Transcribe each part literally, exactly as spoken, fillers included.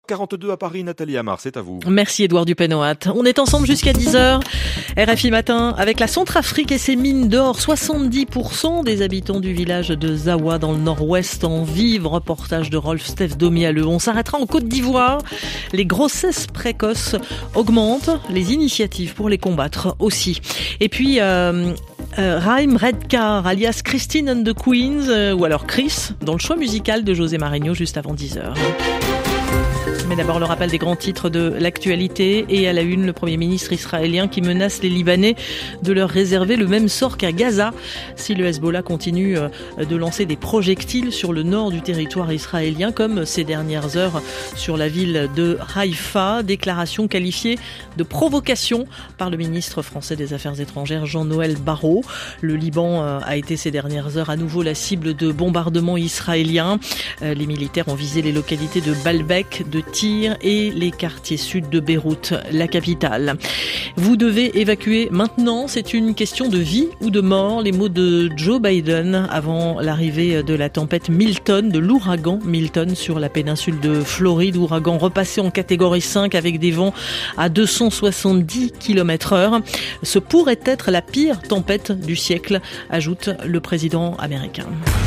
quarante-deux à Paris, Nathalie Amar, c'est à vous. Merci Édouard Dupénoat. On est ensemble jusqu'à dix heures. R F I Matin avec la Centrafrique et ses mines d'or. soixante-dix pour cent des habitants du village de Zawa dans le nord-ouest en vivent. Reportage de Rolf Steph Domialeux. On s'arrêtera en Côte d'Ivoire. Les grossesses précoces augmentent. Les initiatives pour les combattre aussi. Et puis... Euh, Euh, Raïm Redcar, alias Christine and the Queens, euh, ou alors Chris, dans le choix musical de José Marinho juste avant dix heures. Mais d'abord le rappel des grands titres de l'actualité et à la une, le Premier ministre israélien qui menace les Libanais de leur réserver le même sort qu'à Gaza si le Hezbollah continue de lancer des projectiles sur le nord du territoire israélien, comme ces dernières heures sur la ville de Haïfa. Déclaration qualifiée de provocation par le ministre français des Affaires étrangères Jean-Noël Barrot. Le Liban a été ces dernières heures à nouveau la cible de bombardements israéliens. Les militaires ont visé les localités de Baalbek, de Tyr et les quartiers sud de Beyrouth, la capitale. Vous devez évacuer maintenant, c'est une question de vie ou de mort. Les mots de Joe Biden avant l'arrivée de la tempête Milton, de l'ouragan Milton sur la péninsule de Floride. Ouragan repassé en catégorie cinq avec des vents à deux cent soixante-dix kilomètres heure. Ce pourrait être la pire tempête du siècle, ajoute le président américain.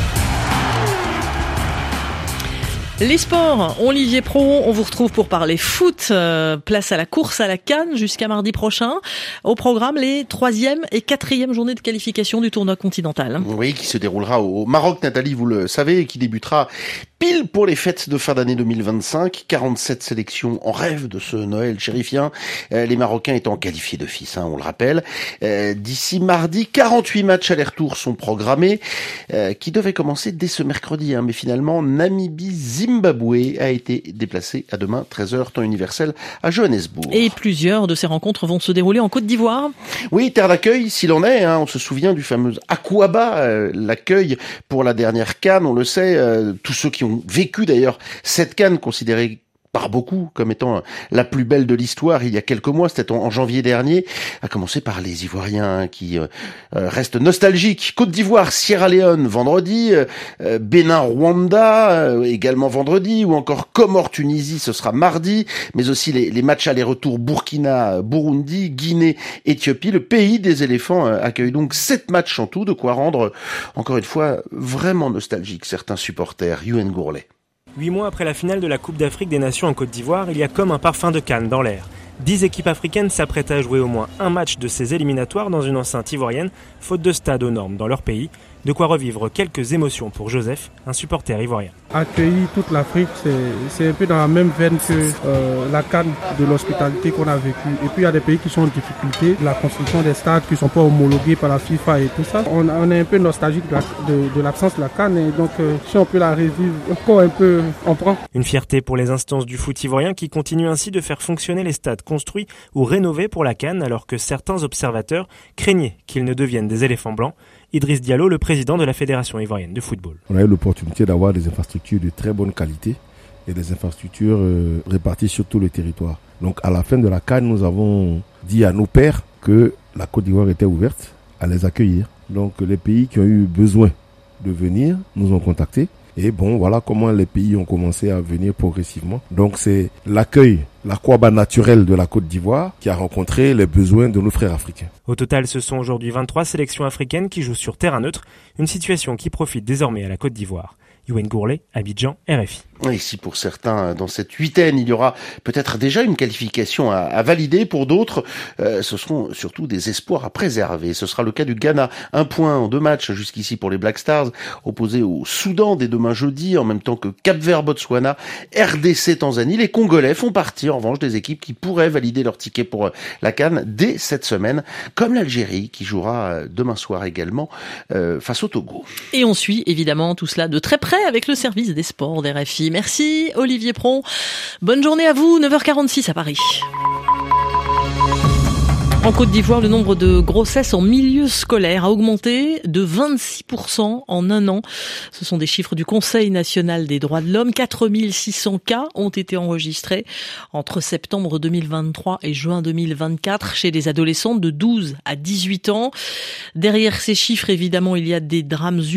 Les sports, Olivier Pro, on vous retrouve pour parler foot. Euh, place à la course à la CAN jusqu'à mardi prochain. Au programme, les troisième et quatrième journées de qualification du tournoi continental. Oui, qui se déroulera au Maroc, Nathalie, vous le savez, et qui débutera pile pour les fêtes de fin d'année deux mille vingt-cinq. quarante-sept sélections en rêve de ce Noël chérifien. Euh, les Marocains étant qualifiés d'office, hein, on le rappelle. Euh, d'ici mardi, quarante-huit matchs aller-retour sont programmés, euh, qui devaient commencer dès ce mercredi. Hein, mais finalement, Namibie-Zimbabwe a été déplacé à demain, treize heures, temps universel, à Johannesburg. Et plusieurs de ces rencontres vont se dérouler en Côte d'Ivoire. Oui, terre d'accueil, s'il en est. Hein, on se souvient du fameux Akouaba, euh, l'accueil pour la dernière CAN, on le sait. Euh, tous ceux qui ont vécu d'ailleurs cette CAN considérée par beaucoup comme étant la plus belle de l'histoire il y a quelques mois, c'était en, en janvier dernier, à commencer par les Ivoiriens qui euh, restent nostalgiques. Côte d'Ivoire, Sierra Leone vendredi, euh, Bénin, Rwanda euh, également vendredi, ou encore Comores, Tunisie, ce sera mardi, mais aussi les, les matchs aller-retour Burkina, Burundi, Guinée, Éthiopie. Le pays des éléphants euh, accueille donc sept matchs en tout, de quoi rendre encore une fois vraiment nostalgique certains supporters. Youen Gourlet. Huit mois après la finale de la Coupe d'Afrique des Nations en Côte d'Ivoire, il y a comme un parfum de CAN dans l'air. Dix équipes africaines s'apprêtent à jouer au moins un match de ces éliminatoires dans une enceinte ivoirienne, faute de stade aux normes dans leur pays. De quoi revivre quelques émotions pour Joseph, un supporter ivoirien. Accueillir toute l'Afrique, c'est, c'est un peu dans la même veine que euh, la CAN de l'hospitalité qu'on a vécue. Et puis il y a des pays qui sont en difficulté, la construction des stades qui ne sont pas homologués par la FIFA et tout ça. On, on est un peu nostalgique de, la, de, de l'absence de la CAN, et donc euh, si on peut la revivre encore un peu, on prend. Une fierté pour les instances du foot ivoirien qui continuent ainsi de faire fonctionner les stades construits ou rénovés pour la CAN, alors que certains observateurs craignaient qu'ils ne deviennent des éléphants blancs. Idriss Diallo, le président de la Fédération ivoirienne de football. On a eu l'opportunité d'avoir des infrastructures de très bonne qualité et des infrastructures euh, réparties sur tout le territoire. Donc à la fin de la CAN, nous avons dit à nos pairs que la Côte d'Ivoire était ouverte à les accueillir. Donc les pays qui ont eu besoin de venir nous ont contactés. Et bon, voilà comment les pays ont commencé à venir progressivement. Donc c'est l'accueil, l'aquaba naturel de la Côte d'Ivoire qui a rencontré les besoins de nos frères africains. Au total, ce sont aujourd'hui vingt-trois sélections africaines qui jouent sur terrain neutre, une situation qui profite désormais à la Côte d'Ivoire. Youen Gourlet, Abidjan, R F I. Ici, pour certains, dans cette huitaine, il y aura peut-être déjà une qualification à, à valider. Pour d'autres, euh, ce seront surtout des espoirs à préserver. Ce sera le cas du Ghana. Un point en deux matchs jusqu'ici pour les Black Stars, opposés au Soudan dès demain jeudi, en même temps que Cap-Vert, Botswana, R D C, Tanzanie. Les Congolais font partie, en revanche, des équipes qui pourraient valider leur ticket pour la CAN dès cette semaine, comme l'Algérie, qui jouera demain soir également euh, face au Togo. Et on suit évidemment tout cela de très près avec le service des sports d'R F I. Merci Olivier Pron. Bonne journée à vous, neuf heures quarante-six à Paris. En Côte d'Ivoire, le nombre de grossesses en milieu scolaire a augmenté de vingt-six pour cent en un an. Ce sont des chiffres du Conseil national des droits de l'homme. quatre mille six cents cas ont été enregistrés entre septembre deux mille vingt-trois et juin deux mille vingt-quatre chez des adolescentes de douze à dix-huit ans. Derrière ces chiffres, évidemment, il y a des drames humains,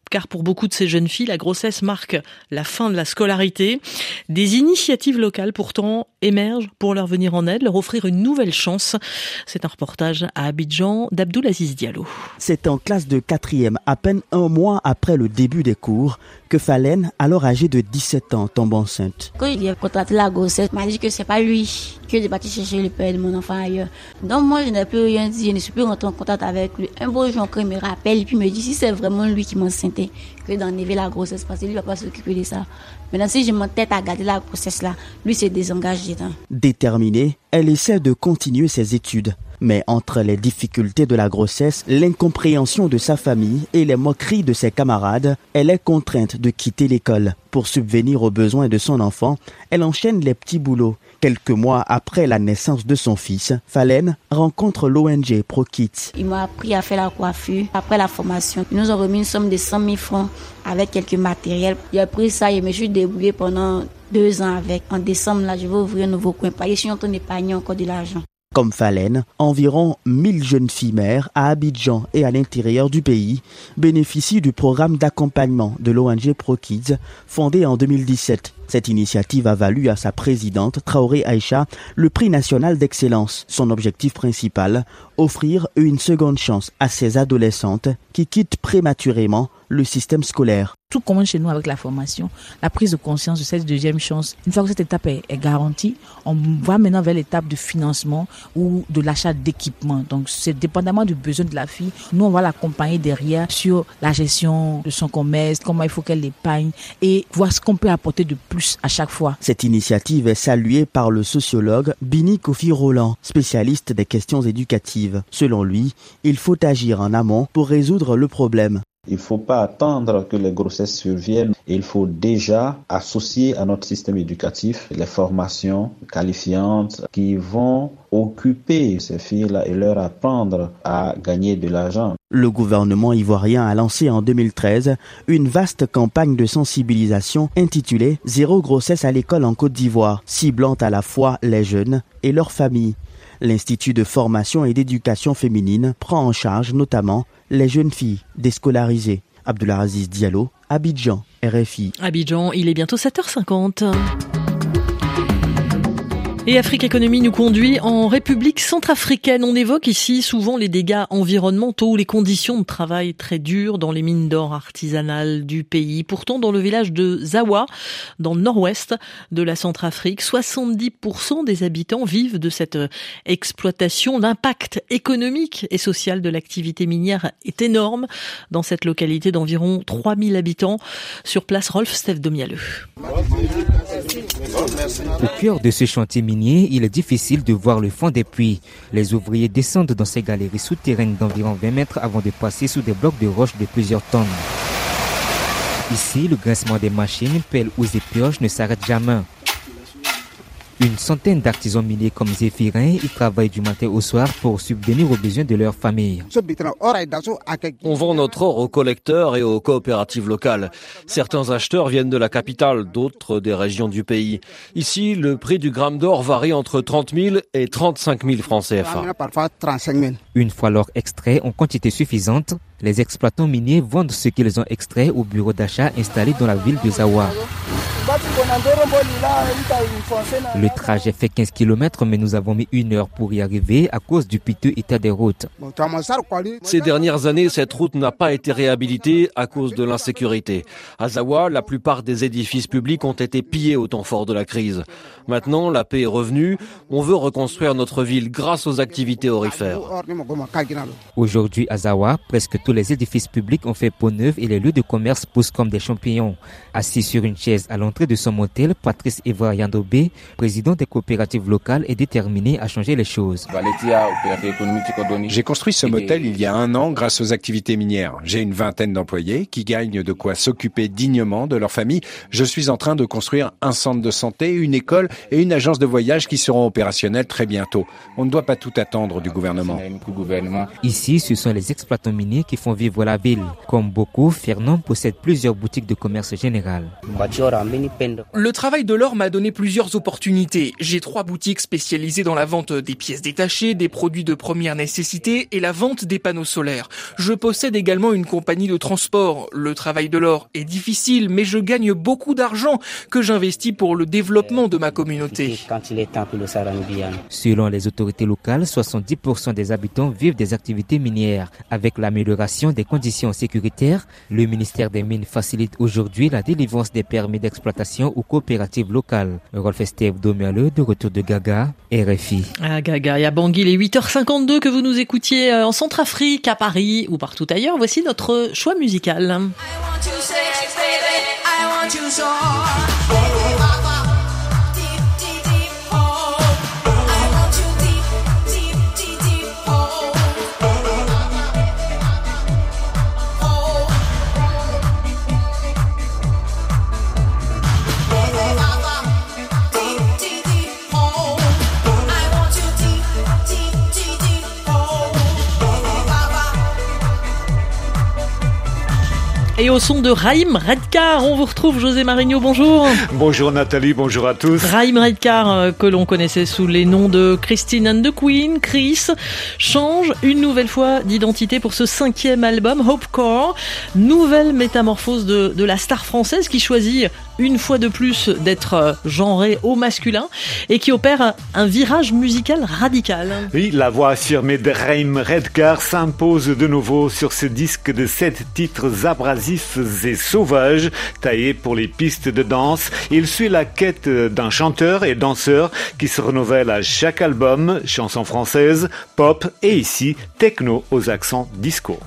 car pour beaucoup de ces jeunes filles, la grossesse marque la fin de la scolarité. Des initiatives locales pourtant émergent pour leur venir en aide, leur offrir une nouvelle chance. C'est un reportage à Abidjan d'Abdoulaziz Diallo. C'est en classe de quatrième, à peine un mois après le début des cours, que Falène, alors âgée de dix-sept ans, tombe enceinte. Quand il a contracté la grossesse, il m'a dit que c'est pas lui, que j'ai parti chercher le père de mon enfant ailleurs. Donc moi, je n'ai plus rien dit, je ne suis plus rentrée en contact avec lui. Un beau jour, quand il me rappelle, et puis me dit si c'est vraiment lui qui m'enceintait, que d'enlever la grossesse, parce que lui ne va pas s'occuper de ça. Maintenant, si je m'entête à garder la grossesse là, lui se désengage dedans. Déterminée, elle essaie de continuer ses études. Mais entre les difficultés de la grossesse, l'incompréhension de sa famille et les moqueries de ses camarades, elle est contrainte de quitter l'école. Pour subvenir aux besoins de son enfant, elle enchaîne les petits boulots. Quelques mois après la naissance de son fils, Falène rencontre l'O N G ProKids. Il m'a appris à faire la coiffure. Après la formation, ils nous ont remis une somme de cent mille francs avec quelques matériels. J'ai pris ça et je me suis débrouillée pendant deux ans avec. En décembre, là, je vais ouvrir un nouveau coin. Je suis en train d'épargner encore de l'argent. Comme Falène, environ mille jeunes filles mères à Abidjan et à l'intérieur du pays bénéficient du programme d'accompagnement de l'O N G ProKids fondé en deux mille dix-sept. Cette initiative a valu à sa présidente, Traoré Aïcha, le prix national d'excellence. Son objectif principal, offrir une seconde chance à ces adolescentes qui quittent prématurément le système scolaire. Tout commence chez nous avec la formation, la prise de conscience de cette deuxième chance. Une fois que cette étape est, est garantie, on va maintenant vers l'étape de financement ou de l'achat d'équipements. Donc c'est dépendamment du besoin de la fille. Nous, on va l'accompagner derrière sur la gestion de son commerce, comment il faut qu'elle épargne et voir ce qu'on peut apporter de plus à chaque fois. Cette initiative est saluée par le sociologue Bini Kofi Roland, spécialiste des questions éducatives. Selon lui, il faut agir en amont pour résoudre le problème. Il ne faut pas attendre que les grossesses surviennent. Il faut déjà associer à notre système éducatif les formations qualifiantes qui vont occuper ces filles-là et leur apprendre à gagner de l'argent. Le gouvernement ivoirien a lancé en deux mille treize une vaste campagne de sensibilisation intitulée « Zéro grossesse à l'école en Côte d'Ivoire », ciblant à la fois les jeunes et leurs familles. L'Institut de formation et d'éducation féminine prend en charge notamment les jeunes filles déscolarisées. Abdoulaziz Diallo, Abidjan, R F I. Abidjan, il est bientôt sept heures cinquante. Et Afrique Économie nous conduit en République centrafricaine. On évoque ici souvent les dégâts environnementaux, les conditions de travail très dures dans les mines d'or artisanales du pays. Pourtant, dans le village de Zawa, dans le nord-ouest de la Centrafrique, soixante-dix pour cent des habitants vivent de cette exploitation. L'impact économique et social de l'activité minière est énorme dans cette localité d'environ trois mille habitants. Sur place, Rolf Stefdomialeux. Au cœur de ce chantier minier, il est difficile de voir le fond des puits. Les ouvriers descendent dans ces galeries souterraines d'environ vingt mètres avant de passer sous des blocs de roches de plusieurs tonnes. Ici, le grincement des machines, pelles ou pioches ne s'arrête jamais. Une centaine d'artisans miniers comme Zéphirin, ils travaillent du matin au soir pour subvenir aux besoins de leur famille. On vend notre or aux collecteurs et aux coopératives locales. Certains acheteurs viennent de la capitale, d'autres des régions du pays. Ici, le prix du gramme d'or varie entre trente mille et trente-cinq mille francs C F A. Une fois l'or extrait en quantité suffisante, les exploitants miniers vendent ce qu'ils ont extrait au bureau d'achat installé dans la ville de Zawa. Le trajet fait quinze kilomètres, mais nous avons mis une heure pour y arriver à cause du piteux état des routes. Ces dernières années, cette route n'a pas été réhabilitée à cause de l'insécurité. À Zawa, la plupart des édifices publics ont été pillés au temps fort de la crise. Maintenant, la paix est revenue. On veut reconstruire notre ville grâce aux activités aurifères. Aujourd'hui, à Zawa, presque tous les édifices publics ont fait peau neuve et les lieux de commerce poussent comme des champignons. Assis sur une chaise à l'entrée de son motel, Patrice Eva Yandobé, président des coopératives locales, est déterminé à changer les choses. J'ai construit ce motel il y a un an grâce aux activités minières. J'ai une vingtaine d'employés qui gagnent de quoi s'occuper dignement de leur famille. Je suis en train de construire un centre de santé, une école et une agence de voyage qui seront opérationnelles très bientôt. On ne doit pas tout attendre du gouvernement. Ici, ce sont les exploitants miniers qui qui font vivre la ville. Comme beaucoup, Fernand possède plusieurs boutiques de commerce général. Le travail de l'or m'a donné plusieurs opportunités. J'ai trois boutiques spécialisées dans la vente des pièces détachées, des produits de première nécessité et la vente des panneaux solaires. Je possède également une compagnie de transport. Le travail de l'or est difficile, mais je gagne beaucoup d'argent que j'investis pour le développement de ma communauté. Selon les autorités locales, soixante-dix pour cent des habitants vivent des activités minières. Avec l'amélioration des conditions sécuritaires, le ministère des Mines facilite aujourd'hui la délivrance des permis d'exploitation aux coopératives locales. Rolf Esteve Domialeux, de retour de Gaga, R F I. À Gaga et à Bangui, il est huit heures cinquante-deux que vous nous écoutiez en Centrafrique, à Paris ou partout ailleurs. Voici notre choix musical. Et au son de Raïm Redcar, on vous retrouve José Marigno, bonjour. Bonjour Nathalie, bonjour à tous. Raïm Redcar, que l'on connaissait sous les noms de Christine and the Queen, Chris, change une nouvelle fois d'identité pour ce cinquième album, Hopecore. Nouvelle métamorphose de, de la star française qui choisit une fois de plus d'être genrée au masculin et qui opère un virage musical radical. Oui, la voix affirmée de Raïm Redcar s'impose de nouveau sur ce disque de sept titres abrasifs et sauvages, taillés pour les pistes de danse. Il suit la quête d'un chanteur et danseur qui se renouvelle à chaque album, chansons françaises, pop et ici, techno aux accents disco.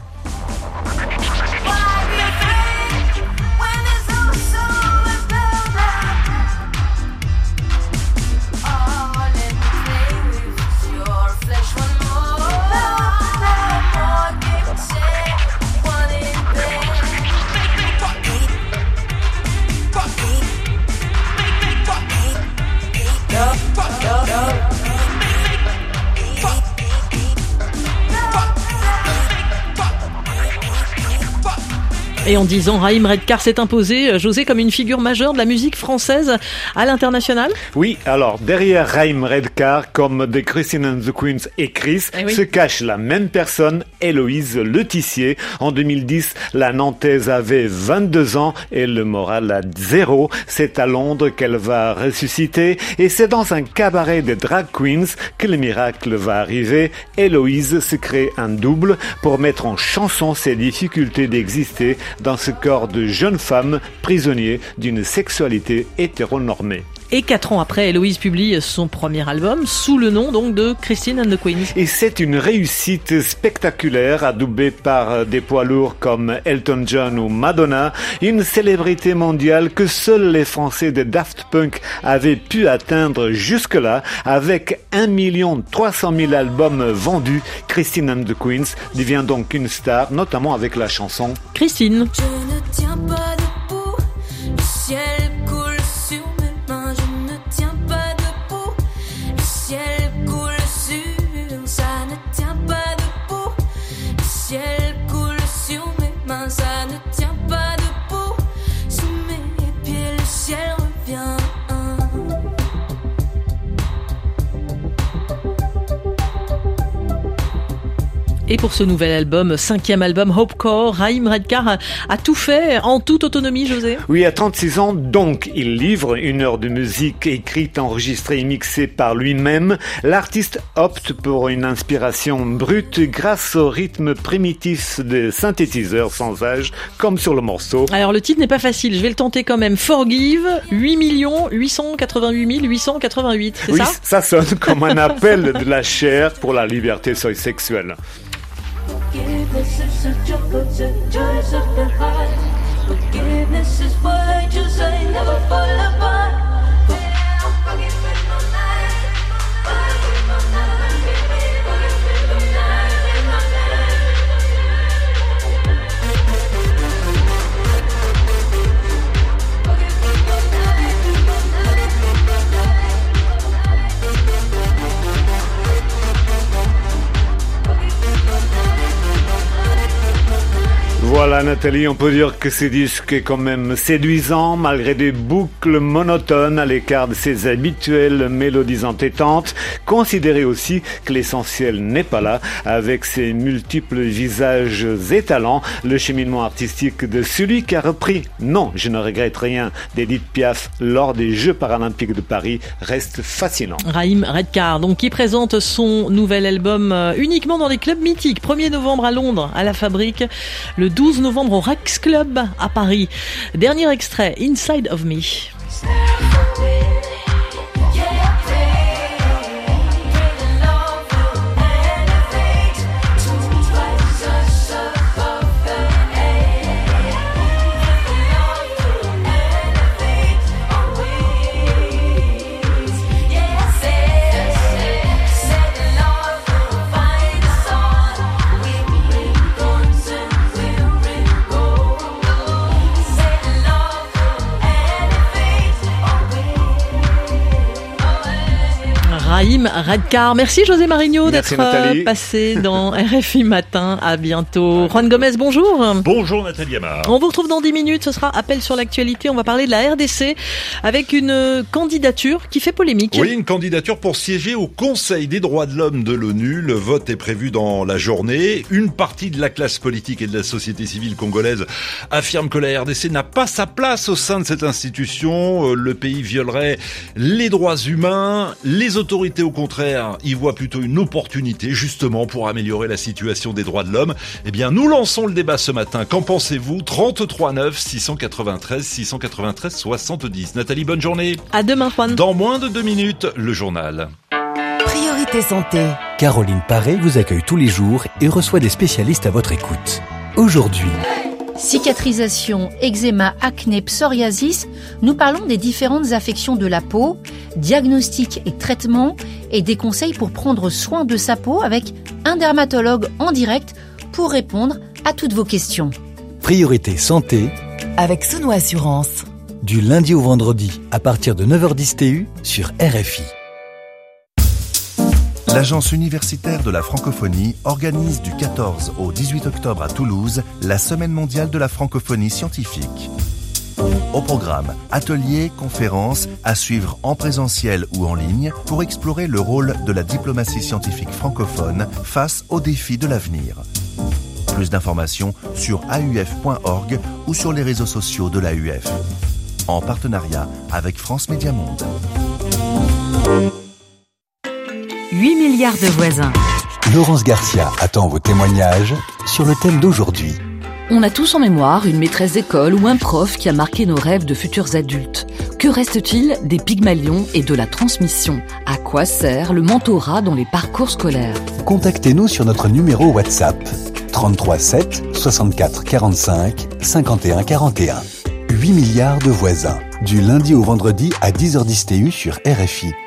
Et en dix ans, Raïm Redcar s'est imposé, José, comme une figure majeure de la musique française à l'international. Oui, alors derrière Raïm Redcar, comme The Christine and the Queens et Chris, eh oui. se cache la même personne, Héloïse Letissier. En deux mille dix, la Nantaise avait vingt-deux ans et le moral à zéro. C'est à Londres qu'elle va ressusciter et c'est dans un cabaret de drag queens que le miracle va arriver. Héloïse se crée un double pour mettre en chanson ses difficultés d'exister dans ce corps de jeune femme prisonnier d'une sexualité hétéronormée. Et quatre ans après, Héloïse publie son premier album sous le nom donc de Christine and the Queens. Et c'est une réussite spectaculaire, adoubée par des poids lourds comme Elton John ou Madonna, une célébrité mondiale que seuls les Français de Daft Punk avaient pu atteindre jusque-là. Avec un million trois cent mille albums vendus, Christine and the Queens devient donc une star, notamment avec la chanson Christine. Je ne tiens pas debout, le ciel coule sur mes mains. Je ne tiens pas debout, le ciel coule sur, ça ne tient pas debout, le ciel coule sur mes mains, ça ne tient pas debout, sous mes pieds le ciel revient. Et pour ce nouvel album, cinquième album Hopecore, Raïm Redcar a, a tout fait en toute autonomie, José. Oui, à trente-six ans, donc, il livre une heure de musique écrite, enregistrée et mixée par lui-même. L'artiste opte pour une inspiration brute grâce au rythme primitif des synthétiseurs sans âge, comme sur le morceau. Alors, le titre n'est pas facile, je vais le tenter quand même. Forgive, huit millions huit cent quatre-vingt-huit mille huit cent quatre-vingt-huit, c'est oui, ça? Oui, ça sonne comme un appel de la chair pour la liberté sexuelle. Forgiveness is a joy, it's a joy of the heart. Forgiveness is what you say, never fall apart. Voilà Nathalie, on peut dire que ce disque est quand même séduisant malgré des boucles monotones à l'écart de ses habituelles mélodies entêtantes. Considérez aussi que l'essentiel n'est pas là. Avec ses multiples visages étalants, le cheminement artistique de celui qui a repris « Non, je ne regrette rien » d'Edith Piaf lors des Jeux paralympiques de Paris reste fascinant. Raïm Redcar, donc, qui présente son nouvel album euh, uniquement dans les clubs mythiques. premier novembre à Londres, à la Fabrique. Le douze novembre au Rex Club à Paris. Dernier extrait, Inside of Me. Raïm Redcar. Merci José Marigno d'être Nathalie. Passé dans R F I Matin. À bientôt. Juan Gomez, bonjour. Bonjour Nathalie Amar. On vous retrouve dans dix minutes. Ce sera Appel sur l'actualité. On va parler de la R D C avec une candidature qui fait polémique. Oui, une candidature pour siéger au Conseil des droits de l'homme de l'ONU. Le vote est prévu dans la journée. Une partie de la classe politique et de la société civile congolaise affirme que la R D C n'a pas sa place au sein de cette institution. Le pays violerait les droits humains. Les autorités au contraire, y voit plutôt une opportunité justement pour améliorer la situation des droits de l'homme. Eh bien, nous lançons le débat ce matin. Qu'en pensez-vous? trente-trois neuf six cent quatre-vingt-treize six cent quatre-vingt-treize soixante-dix. Nathalie, bonne journée. À demain, Juan. Dans moins de deux minutes, le journal. Priorité santé. Caroline Paré vous accueille tous les jours et reçoit des spécialistes à votre écoute. Aujourd'hui, cicatrisation, eczéma, acné, psoriasis, nous parlons des différentes affections de la peau, diagnostic et traitement, et des conseils pour prendre soin de sa peau avec un dermatologue en direct pour répondre à toutes vos questions. Priorité santé avec Sono Assurance. Du lundi au vendredi à partir de neuf heures dix T U sur R F I. L'Agence universitaire de la francophonie organise du quatorze au dix-huit octobre à Toulouse la Semaine mondiale de la francophonie scientifique. Au programme, ateliers, conférences à suivre en présentiel ou en ligne pour explorer le rôle de la diplomatie scientifique francophone face aux défis de l'avenir. Plus d'informations sur A U F point org ou sur les réseaux sociaux de l'A U F. En partenariat avec France Média Monde. huit milliards de voisins. Laurence Garcia attend vos témoignages sur le thème d'aujourd'hui. On a tous en mémoire une maîtresse d'école ou un prof qui a marqué nos rêves de futurs adultes. Que reste-t-il des Pygmalions et de la transmission? À quoi sert le mentorat dans les parcours scolaires? Contactez-nous sur notre numéro WhatsApp trente-trois sept soixante-quatre quarante-cinq cinquante et un quarante et un. huit milliards de voisins. Du lundi au vendredi à dix heures dix T U sur R F I.